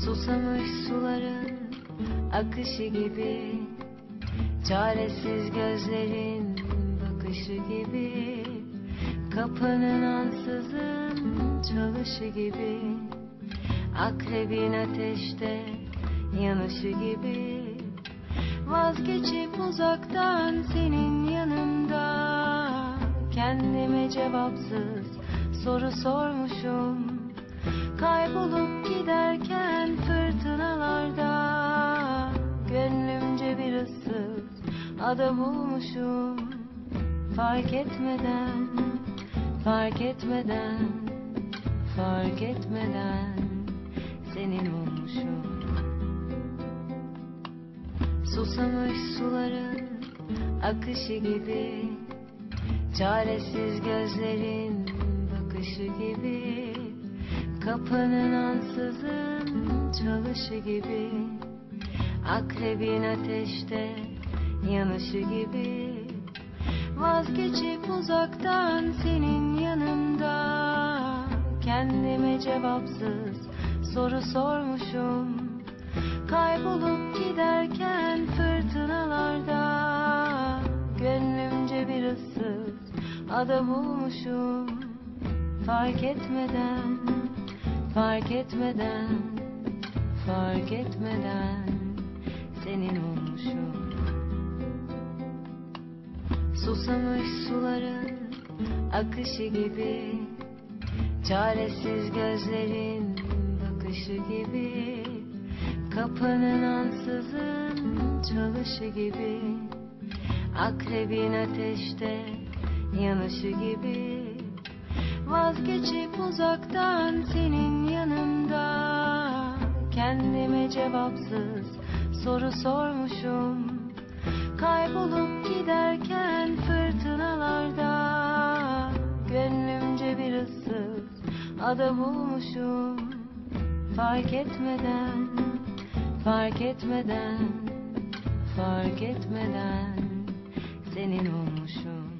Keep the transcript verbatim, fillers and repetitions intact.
Susamış suların akışı gibi, çaresiz gözlerin bakışı gibi, kapının ansızın çalışı gibi, akrebin ateşte yanışı gibi, vazgeçip uzaktan senin yanında kendime cevapsız soru sormuşum. Kaybolup giderken fırtınalarda gönlümce bir ıssız ada bulmuşum. Fark etmeden, fark etmeden, fark etmeden senin olmuşum. Susamış suların akışı gibi, çaresiz gözlerin bakışı gibi, kapının ansızın çalışı gibi, akrebin ateşte yanışı gibi, vazgeçip uzaktan senin yanında kendime cevapsız soru sormuşum. Kaybolup giderken fırtınalarda gönlümce bir ıssız ada bulmuşum. Fark etmeden, fark etmeden, fark etmeden senin olmuşum. Susamış suların akışı gibi, çaresiz gözlerin bakışı gibi, kapının ansızın çalışı gibi, akrebin ateşte yanışı gibi, vazgeçip uzaktan senin yanında kendime cevapsız soru sormuşum. Kaybolup giderken fırtınalarda gönlümce bir ıssız ada bulmuşum. Fark etmeden, fark etmeden, fark etmeden senin olmuşum.